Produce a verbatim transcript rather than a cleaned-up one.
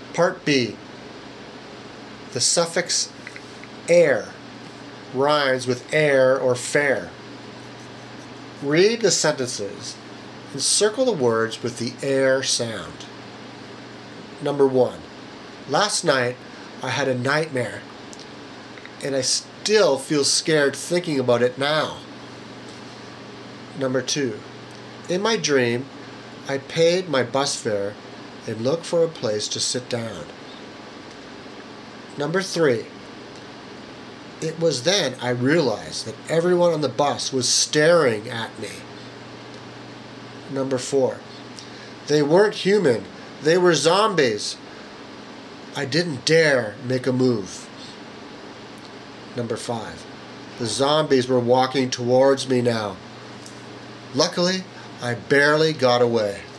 Part B. The suffix air rhymes with air or fair. Read the sentences and circle the words with the air sound. Number one. Last night I had a nightmare, and I still feel scared thinking about it now. Number two. In my dream, I paid my bus fare and looked for a place to sit down. Number three. It was then I realized that everyone on the bus was staring at me. Number four. They weren't human. They were zombies. I didn't dare make a move. Number five. The zombies were walking towards me now. Luckily, I barely got away.